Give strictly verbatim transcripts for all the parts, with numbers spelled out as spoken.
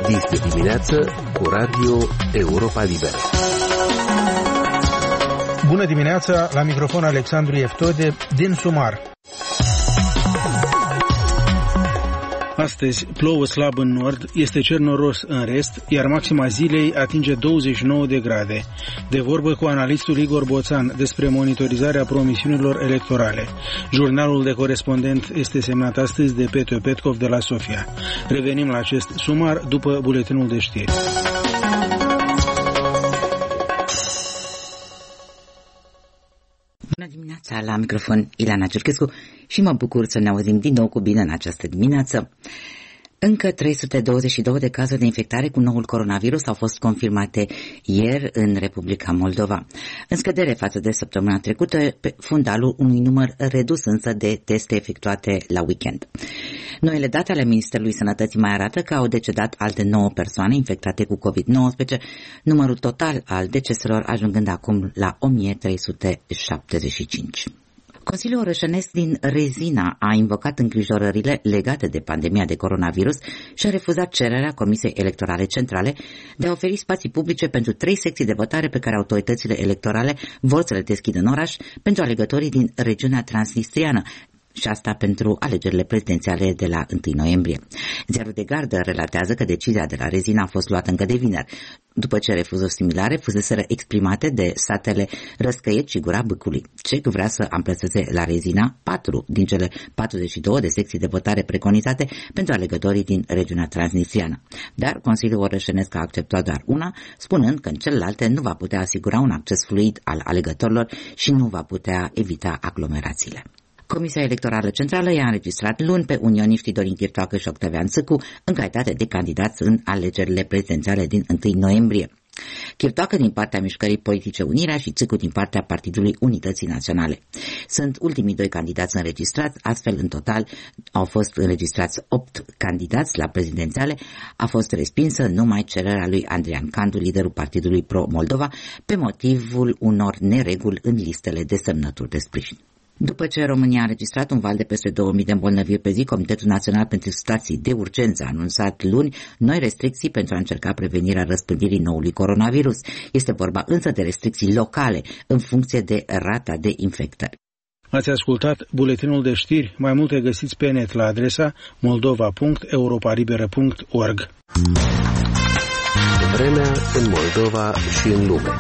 Vis de dimineață cu Radio Europa Liberă. Bună dimineața, la microfon Alexandru Eftode din Sumar. Astăzi plouă slab în nord, este cer noros în rest, iar maxima zilei atinge douăzeci și nouă de grade. De vorbă cu analistul Igor Boțan despre monitorizarea promisiunilor electorale. Jurnalul de corespondent este semnat astăzi de Petru Petkov de la Sofia. Revenim la acest sumar după buletinul de știri. Bună dimineața, la microfon Ileana Cerchescu și mă bucur să ne auzim din nou cu bine în această dimineață. Încă trei sute douăzeci și două de cazuri de infectare cu noul coronavirus au fost confirmate ieri în Republica Moldova. În scădere față de săptămâna trecută, pe fundalul unui număr redus însă de teste efectuate la weekend. Noile date ale Ministerului Sănătății mai arată că au decedat alte nouă persoane infectate cu covid nouăsprezece, numărul total al deceselor ajungând acum la o mie trei sute șaptezeci și cinci. Consiliul Orășănesc din Rezina a invocat îngrijorările legate de pandemia de coronavirus și a refuzat cererea Comisiei Electorale Centrale de a oferi spații publice pentru trei secții de votare pe care autoritățile electorale vor să le deschidă în oraș pentru alegătorii din regiunea transnistriană, și asta pentru alegerile prezidențiale de la întâi noiembrie. Ziarul de Gardă relatează că decizia de la Rezina a fost luată încă de vineri, după ce refuzuri similare fuseseră exprimate de satele Răscăiet și Gura Bâcului. C E C vrea să amplaseze la Rezina patru din cele patruzeci și două de secții de votare preconizate pentru alegătorii din regiunea transnistriană. Dar Consiliul Orășenesc a acceptat doar una, spunând că în celelalte nu va putea asigura un acces fluid al alegătorilor și nu va putea evita aglomerațiile. Comisia Electorală Centrală i-a înregistrat luni pe unioniștii Dorin Chirtoacă și Octavian Țâcu în calitate de candidați în alegerile prezidențiale din întâi noiembrie. Chirtoacă din partea Mișcării Politice Unirea și Țâcu din partea Partidului Unității Naționale. Sunt ultimii doi candidați înregistrați, astfel în total au fost înregistrați opt candidați la prezidențiale. A fost respinsă numai cererea lui Andrian Candu, liderul Partidului Pro-Moldova, pe motivul unor nereguli în listele de semnături de sprijin. După ce România a înregistrat un val de peste două mii de îmbolnăviri pe zi, Comitetul Național pentru Situații de Urgență a anunțat luni noi restricții pentru a încerca prevenirea răspândirii noului coronavirus. Este vorba însă de restricții locale, în funcție de rata de infectări. Ați ascultat buletinul de știri. Mai multe găsiți pe net la adresa moldova punct europa liberă punct org. Vremea în Moldova și în lume.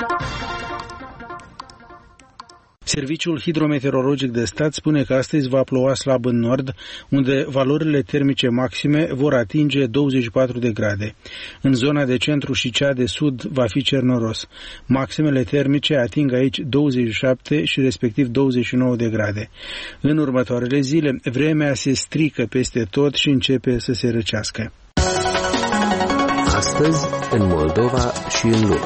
Serviciul Hidrometeorologic de Stat spune că astăzi va ploua slab în nord, unde valorile termice maxime vor atinge douăzeci și patru de grade. În zona de centru și cea de sud va fi cer noros. Maximele termice ating aici douăzeci și șapte și respectiv douăzeci și nouă de grade. În următoarele zile, vremea se strică peste tot și începe să se răcească. Astăzi, în Moldova și în lume.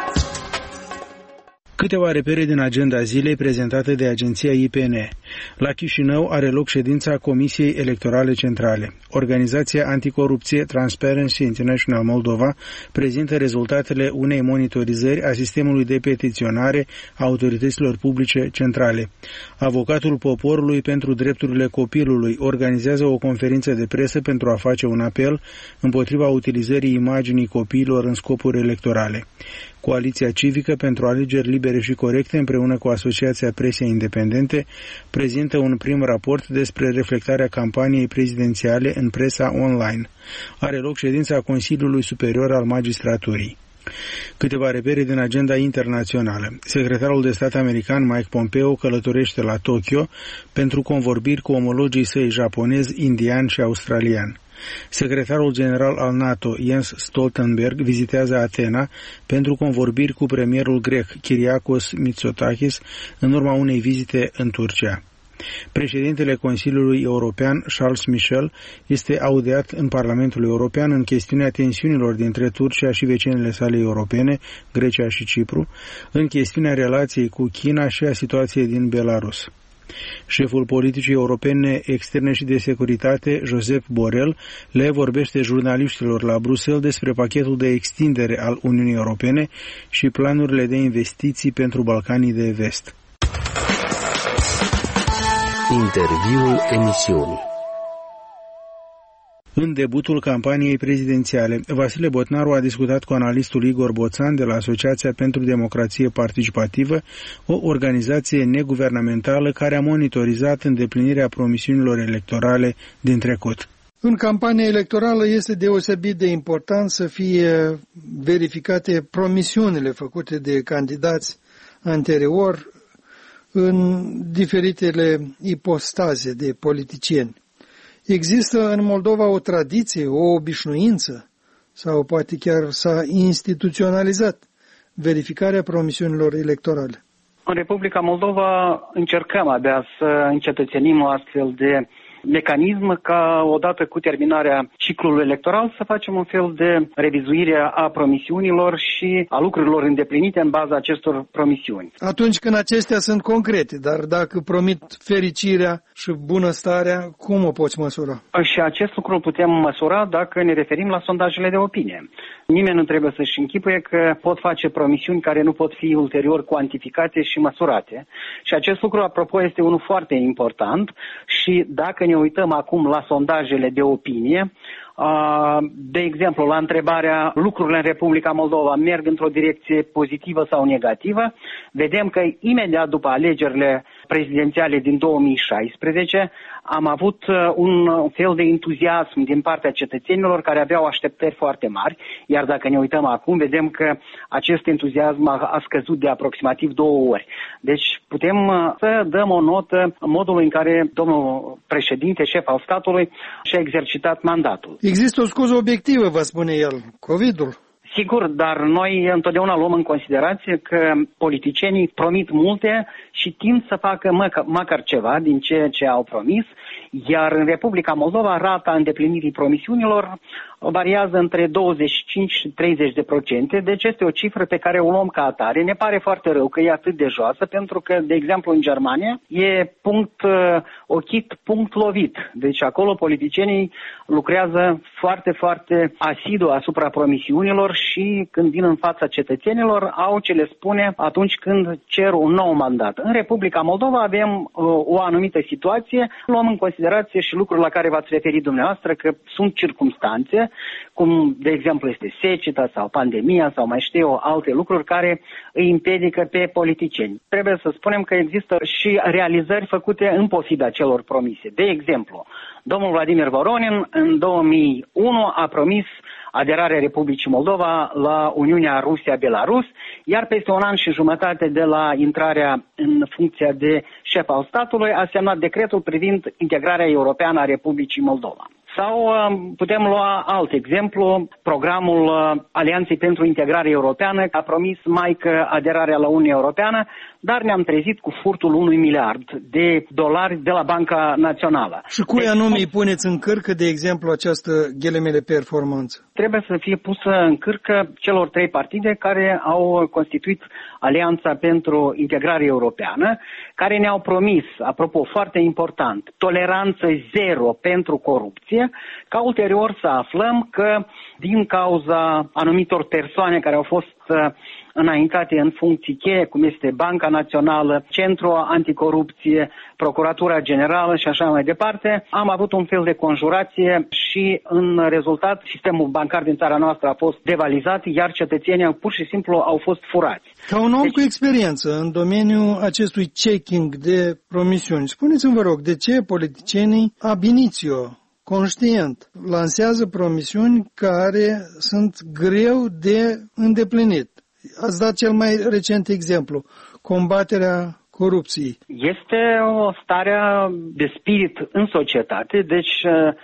Câteva repere din agenda zilei prezentată de agenția I P N. La Chișinău are loc ședința Comisiei Electorale Centrale. Organizația anticorupție Transparency International Moldova prezintă rezultatele unei monitorizări a sistemului de petiționare a autorităților publice centrale. Avocatul Poporului pentru Drepturile Copilului organizează o conferință de presă pentru a face un apel împotriva utilizării imaginii copiilor în scopuri electorale. Coaliția Civică pentru Alegeri Libere și Corecte, împreună cu Asociația Presei Independente, prezintă un prim raport despre reflectarea campaniei prezidențiale în presa online. Are loc ședința Consiliului Superior al Magistraturii. Câteva repere din agenda internațională. Secretarul de stat american Mike Pompeo călătorește la Tokyo pentru convorbiri cu omologii săi japonez, indian și australian. Secretarul general al NATO, Jens Stoltenberg, vizitează Atena pentru convorbiri cu premierul grec, Kyriakos Mitsotakis, în urma unei vizite în Turcia. Președintele Consiliului European, Charles Michel, este audiat în Parlamentul European în chestiunea tensiunilor dintre Turcia și vecinele sale europene, Grecia și Cipru, în chestiunea relației cu China și a situației din Belarus. Șeful politicii europene externe și de securitate, Josep Borrell, le vorbește jurnaliștilor la Bruxelles despre pachetul de extindere al Uniunii Europene și planurile de investiții pentru Balcanii de Vest. Interviul emisiunii. În debutul campaniei prezidențiale, Vasile Botnaru a discutat cu analistul Igor Boțan de la Asociația pentru Democrație Participativă, o organizație neguvernamentală care a monitorizat îndeplinirea promisiunilor electorale din trecut. În campania electorală este deosebit de important să fie verificate promisiunile făcute de candidați anterior în diferitele ipostaze de politicieni. Există în Moldova o tradiție, o obișnuință sau poate chiar s-a instituționalizat verificarea promisiunilor electorale. În Republica Moldova încercăm abia să încetățenim o astfel de mecanism ca odată cu terminarea ciclului electoral să facem un fel de revizuire a promisiunilor și a lucrurilor îndeplinite în baza acestor promisiuni. Atunci când acestea sunt concrete, dar dacă promit fericirea și bunăstarea, cum o poți măsura? Și acest lucru îl putem măsura dacă ne referim la sondajele de opinie. Nimeni nu trebuie să-și închipuie că pot face promisiuni care nu pot fi ulterior cuantificate și măsurate. Și acest lucru, apropo, este unul foarte important și dacă ne uităm acum la sondajele de opinie, de exemplu, la întrebarea lucrurile în Republica Moldova merg într-o direcție pozitivă sau negativă, vedem că imediat după alegerile prezidențiale din două mii șaisprezece am avut un fel de entuziasm din partea cetățenilor care aveau așteptări foarte mari, iar dacă ne uităm acum, vedem că acest entuziasm a scăzut de aproximativ două ori. Deci putem să dăm o notă modului în care domnul președinte, șef al statului, și-a exercitat mandatul. Există o scuză obiectivă, vă spune el, COVID-ul. Sigur, dar noi întotdeauna luăm în considerație că politicienii promit multe și tind să facă măcar, măcar ceva din ceea ce au promis, iar în Republica Moldova rata îndeplinirii promisiunilor variază între douăzeci și cinci și treizeci de procente, deci este o cifră pe care o luăm ca atare. Ne pare foarte rău că e atât de joasă, pentru că, de exemplu, în Germania e punct ochit, punct lovit. Deci acolo politicienii lucrează foarte, foarte asidu asupra promisiunilor și când vin în fața cetățenilor au ce le spune atunci când cer un nou mandat. În Republica Moldova avem uh, o anumită situație, luăm în considerație și lucruri la care v-ați referit dumneavoastră, că sunt circumstanțe, cum de exemplu este seceta sau pandemia sau mai știu eu alte lucruri care îi împiedică pe politicieni. Trebuie să spunem că există și realizări făcute în pofida celor promise. De exemplu, domnul Vladimir Voronin în două mii unu a promis aderarea Republicii Moldova la Uniunea Rusia-Belarus, iar peste un an și jumătate de la intrarea în funcția de șef al statului a semnat decretul privind integrarea europeană a Republicii Moldova. Sau putem lua alt exemplu, programul Alianței pentru Integrare Europeană a promis mai că aderarea la Uniunea Europeană, dar ne-am trezit cu furtul unui miliard de dolari de la Banca Națională. Și cui anume îi puneți în cârcă, de exemplu, această ghilimele performanță? Trebuie să fie pusă în cârcă celor trei partide care au constituit Alianța pentru Integrare Europeană, care ne-au promis, apropo, foarte important, toleranță zero pentru corupție, ca ulterior să aflăm că din cauza anumitor persoane care au fost înaintate în funcții cheie, cum este Banca Națională, Centrul Anticorupție, Procuratura Generală și așa mai departe, am avut un fel de conjurație și în rezultat sistemul bancar din țara noastră a fost devalizat, iar cetățenii pur și simplu au fost furați. Ca un om deci, cu experiență în domeniul acestui checking de promisiuni, spuneți-mi, vă rog, de ce politicienii ab initio, conștient, lansează promisiuni care sunt greu de îndeplinit? Ați dat cel mai recent exemplu, combaterea corupției. Este o stare de spirit în societate, deci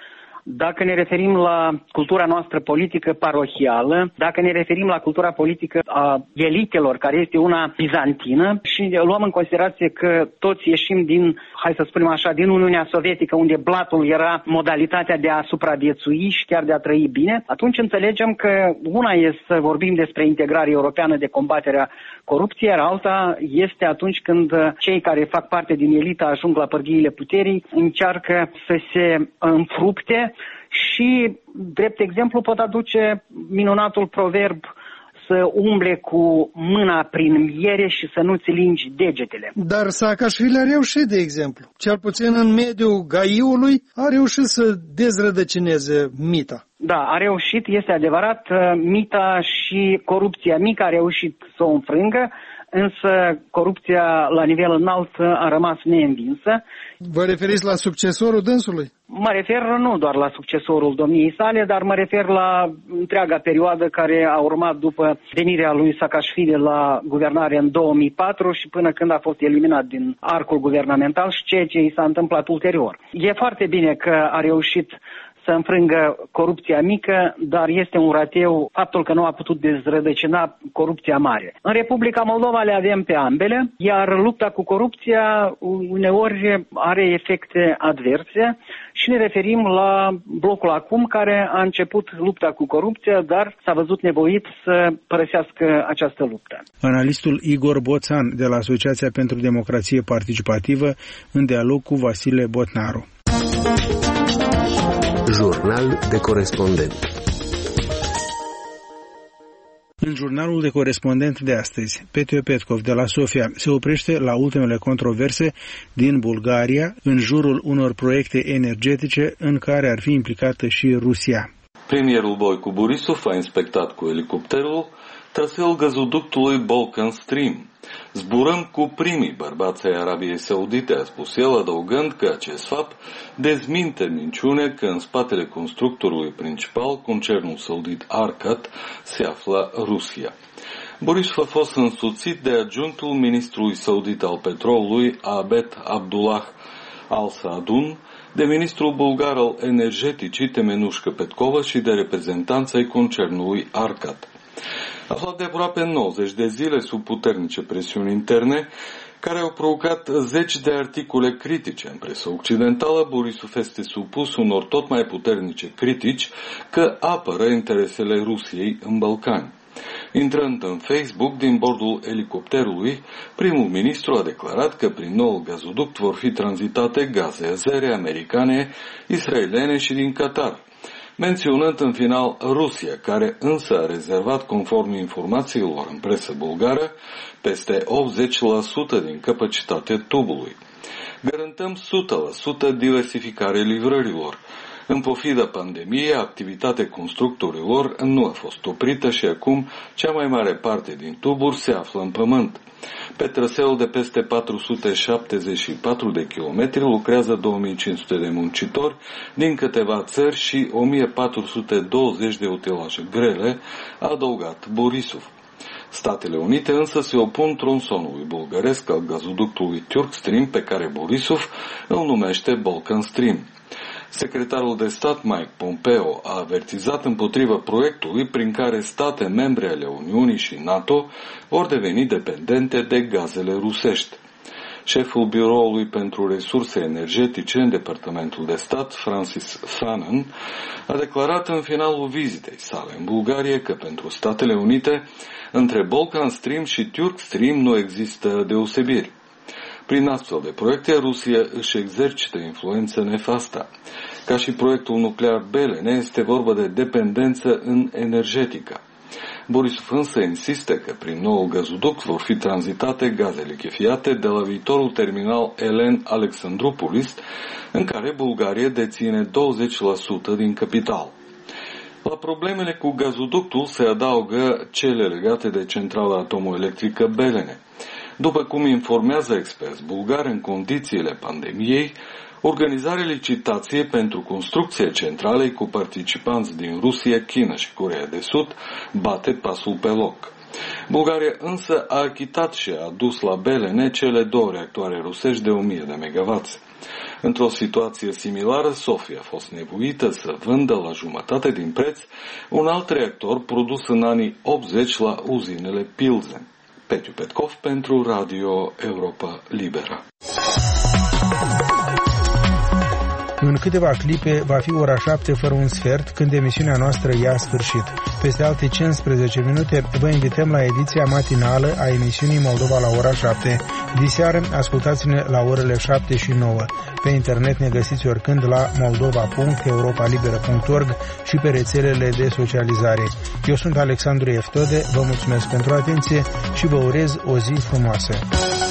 dacă ne referim la cultura noastră politică parohială, dacă ne referim la cultura politică a elitelor, care este una bizantină, și luăm în considerație că toți ieșim din, hai să spunem așa, din Uniunea Sovietică, unde blatul era modalitatea de a supraviețui și chiar de a trăi bine, atunci înțelegem că una este să vorbim despre integrare europeană de combaterea corupției, iar alta este atunci când cei care fac parte din elită ajung la pârghiile puterii, încearcă să se înfrupte. Și, drept exemplu, pot aduce minunatul proverb să umble cu mâna prin miere și să nu-ți lingi degetele. Dar Saakashvili a reușit, de exemplu. Cel puțin în mediul Gaiului a reușit să dezrădăcineze mita. Da, a reușit, este adevărat, mita și corupția mică a reușit să o înfrângă, însă corupția la nivel înalt a rămas neînvinsă. Vă referiți la succesorul dânsului? Mă refer nu doar la succesorul domniei sale, dar mă refer la întreaga perioadă care a urmat după venirea lui Saakashvili la guvernare în două mii patru și până când a fost eliminat din arcul guvernamental și ceea ce i s-a întâmplat ulterior. E foarte bine că a reușit să înfrângă corupția mică, dar este un rateu faptul că nu a putut dezrădăcina corupția mare. În Republica Moldova le avem pe ambele, iar lupta cu corupția uneori are efecte adverse și ne referim la blocul acum care a început lupta cu corupția, dar s-a văzut nevoit să părăsească această luptă. Analistul Igor Boțan de la Asociația pentru Democrație Participativă în dialog cu Vasile Botnaru. Jurnal de corespondent. În jurnalul de corespondent de astăzi, Petio Petkov de la Sofia se oprește la ultimele controverse din Bulgaria în jurul unor proiecte energetice în care ar fi implicată și Rusia. Premierul Boicu Borisov a inspectat cu elicopterul traseul gazoductului Balkan Stream. Zburăm cu primii bărbați ai Arabiei Saudite, a spus el, adăugând că acest fapt dezminte minciune că în spatele constructorului principal, concernul saudit Arcat, se află Rusia. Borisov a fost însoțit de adjunctul ministrului saudit al petrolului, Abed Abdullah Al-Saadun, de ministrul bulgar al energeticii, Temenușcă Petkova, și de reprezentanța ai concernului Arcat. Aflat de aproape nouăzeci de zile sub puternice presiuni interne, care au provocat zeci de articole critice în presa occidentală, Borisov este supus unor tot mai puternice critici că apără interesele Rusiei în Balcani. Intrând în Facebook din bordul elicopterului, primul ministru a declarat că prin noul gazoduct vor fi tranzitate gaze azere, americane, israeliene și din Qatar, menționând în final Rusia, care însă a rezervat, conform informațiilor în presă bulgară, peste optzeci la sută din capacitatea tubului. Garantăm o sută la sută diversificare livrărilor. În pofida pandemiei, activitatea constructorilor nu a fost oprită și acum cea mai mare parte din tuburi se află în pământ. Pe traseul de peste patru sute șaptezeci și patru de kilometri lucrează două mii cinci sute de muncitori din câteva țări și o mie patru sute douăzeci de utilaje grele, a adăugat Borisov. Statele Unite însă se opun tronsonului bulgăresc al gazoductului Turk Stream, pe care Borisov îl numește Balkan Stream. Secretarul de stat Mike Pompeo a avertizat împotriva proiectului prin care state membre ale Uniunii și NATO vor deveni dependente de gazele rusești. Șeful Biroului pentru Resurse Energetice în Departamentul de Stat, Francis Fanon, a declarat în finalul vizitei sale în Bulgaria că pentru Statele Unite, între Balkan Stream și Turk Stream nu există deosebiri. Prin astfel de proiecte, Rusia își exercită influență nefastă. Ca și proiectul nuclear Belene, este vorba de dependență în energetică. Borisov însă insistă că prin noul gazoduct vor fi tranzitate gaze lichefiate de la viitorul terminal Elen Alexandroupolis, în care Bulgaria deține douăzeci la sută din capital. La problemele cu gazoductul se adaugă cele legate de centrala atomoelectrică Belene. După cum informează experți bulgari, în condițiile pandemiei, organizarea licitației pentru construcția centralei cu participanți din Rusia, China și Coreea de Sud bate pasul pe loc. Bulgaria însă a achitat și a adus la Belene cele două reactoare rusești de o mie de megawatts. Într-o situație similară, Sofia a fost nevoită să vândă la jumătate din preț un alt reactor produs în anii optzeci la uzinele Pilsen. Petio Petkov pentru Radio Europa Liberă. În câteva clipe va fi ora șapte fără un sfert, când emisiunea noastră ia sfârșit. Peste alte cincisprezece minute vă invităm la ediția matinală a emisiunii Moldova la ora șapte. Diseară ascultați-ne la orele șapte și nouă. Pe internet ne găsiți oricând la moldova punct europa liberă punct org și pe rețelele de socializare. Eu sunt Alexandru Eftode, vă mulțumesc pentru atenție și vă urez o zi frumoasă.